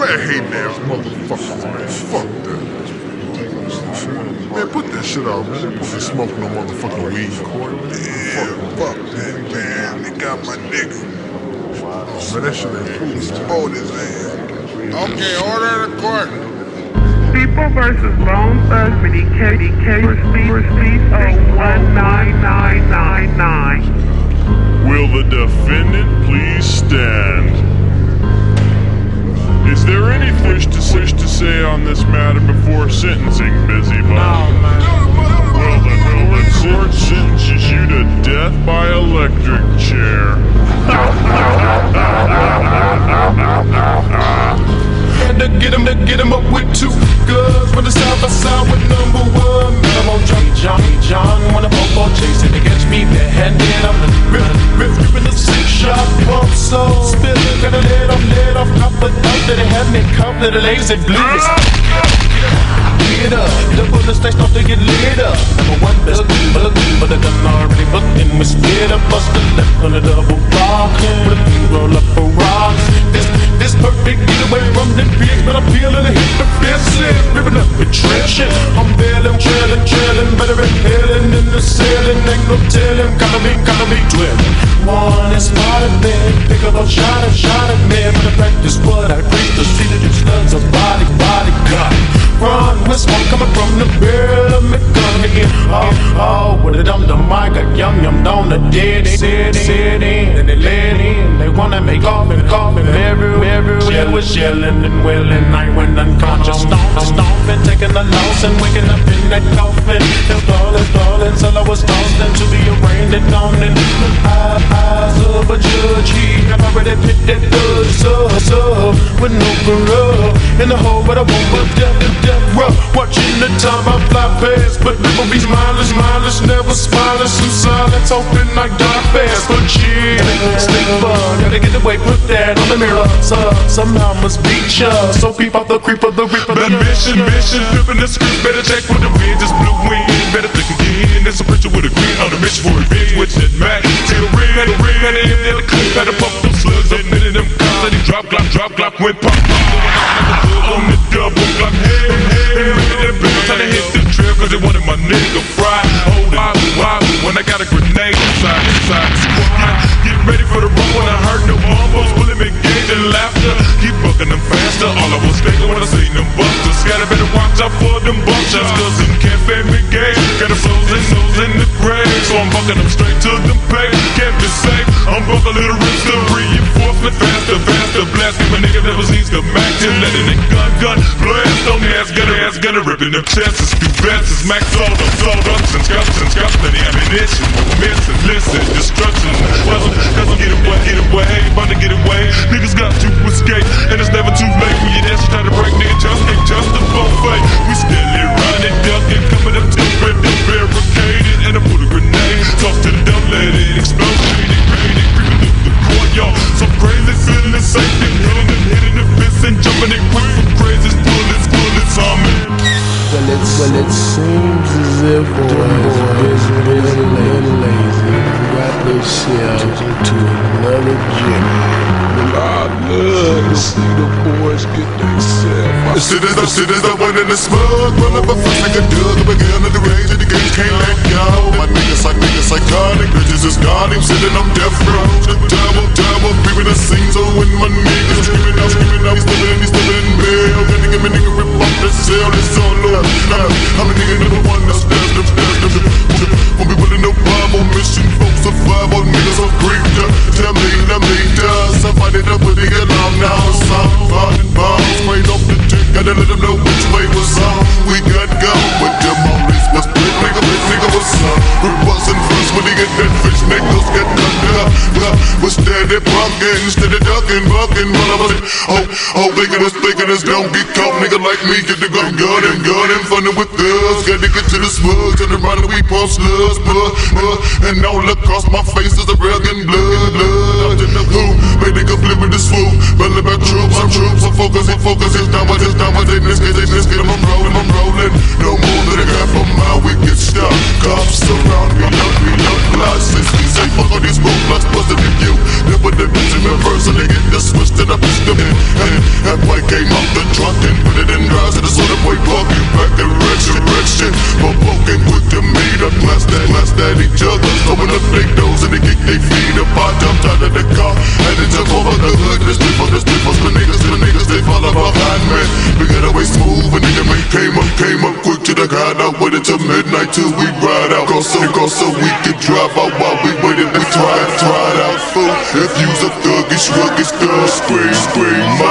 that hating ass motherfuckers, man. Fuck that. Man, put that shit out, man. They supposed to smoke no motherfucking weed. Yeah, fuck that, man. They got my nigga. Oh, man, that shit ain't cool. Explode his ass. Okay, order in the court. People versus Bone Thugs, DK, speed 19999. Will the defendant please stand? Is there any wish to say on this matter before sentencing, Busybody? Well, the court sentences you to death by electric chair. Had to get him up with two guns. When the side by side with number one. I'm on John, wanna ball chasing to catch me barehanded. I'm ripping the six-shot pump, so spilling, gonna let off top of thought that it had me cuffed to the lazy blues. Get up, the bullets they start to get lit up. Number one best but the gun already booked and we split up. Bust the left on the double block, roll up a rock. This perfect getaway from them pigs, but I'm feeling a hit defensive, ripping up the trenches. I'm bailing, trailing, better inhaling in the ceiling. Ain't no telling, gotta be dwelling. One is part of me, pick up a shot at me. But I practice what I preach, to see that you slugs a body, God. Run, with smoke coming from the barrel of me gun again. Oh, with a dum-dum, I got yum down the dead sitting, and they let in. They wanna make off and everywhere was yelling and wailing. I went unconscious, stomping, taking a loss and waking up in that coffin. They're falling, till I was tossed into be arraigned and gone in the eyes of a judge. He have already picked that good so with no parole in the hole, but I won't put death rough. Watching the time I fly past, but never be mindless, never spineless in silence, hoping I die fast. But yeah, stay fun, gotta get away, put that on the mirror. Somehow must beat ya, so peep out the creeper, the reaper. The mission, flipping the script, better check with the wind, just blue wind. Better think again, there's a preacher with a grin on the mission for revenge, which that Mac, till the ring, and the end, and the clip, and the pump, them slugs, up in them guns, and he drop, went pop, on the double block, hey, that bitch trying to hit the trail, cause they wanted my nigga fried. Hold it, why, when I got a grenade inside the squad. Get ready for the roll when I heard no elbows, pulling me engaged in laughter. Keep bucking them faster, all I was thinking when I seen them busters. Gotta better watch out for them bump shots, cause them can't fit me gauge. Got them souls in the grave, so I'm bucking them straight to them pay. Can't be safe, I'm bucking little rips to reinforcement faster. Blast, give a nigga that was easy to max and letting it gun blast on the ass gunner ripping them chances, few vests, max all ups and scuffs, plenty ammunition, moments and listen, destruction, cause I'm get away, about to get away, niggas got to escape, and it's never too late when you dance, try to break, nigga, just a buffet, we steadily running, ducking, coming up to the barricaded, and I put a grenade, talk to the dumb, let it explode, creeping through the court, y'all, so crazy, feeling safe, hitting the fist and jumping it quick from crazy bullets on me. Well, it seems as if boys been lazy, got themselves into another gym. I love to see the boys get themselves. The shit is the one in the smug, run up a fast like a dug, up again at the range of the games, can't let go. My niggas psychotic, bitches is gone, him sitting on death row. The double, creeping the scene, so when my niggas screaming out, he's stepping in bail. Got to get my nigga rip off the cell, it's all low. I'm a nigga number one, that's won't be willing to vibe on mission, folks survive on niggas on creep. Tell me, somebody to put it along now. Some falling balls, sprayed off the dick, gotta let them know which way was on. We got go, but them always was split, nigga was on. We wasn't first when they get that fish, niggas get done up. We're steady bucking, steady ducking, bucking, run up it. Oh, thinking us, don't get caught, nigga like me, get the gun and funny with us. Gotta get to the smug, turn around and we pump slugs, and all across my face is a rugged blood. Out in the hoop, make nigga flip with the swoop. Belly back troops, I'm focus, it's dominating this case, I'm rolling. No more than a half a mile, we get stuck. Cops surround me, look, blood, since we say fuck all these roadblocks, busted in you. Never the bitch in reverse, and they get the switch that I pushed them in. And white came out the trunk and put it in drive. So the soda boy parking back direction. But walking with the meat up, blast at each other. Open up their doors and they kick their feet up. I jumped out of the car and they jump over the hood. The niggas, they follow behind me. We got away smooth and nigga man came up quick to the guy. I waited till midnight till we ride out. Go so we could drive out while we waited. We tried out fool. If you's a thuggish, rugged thug, scream.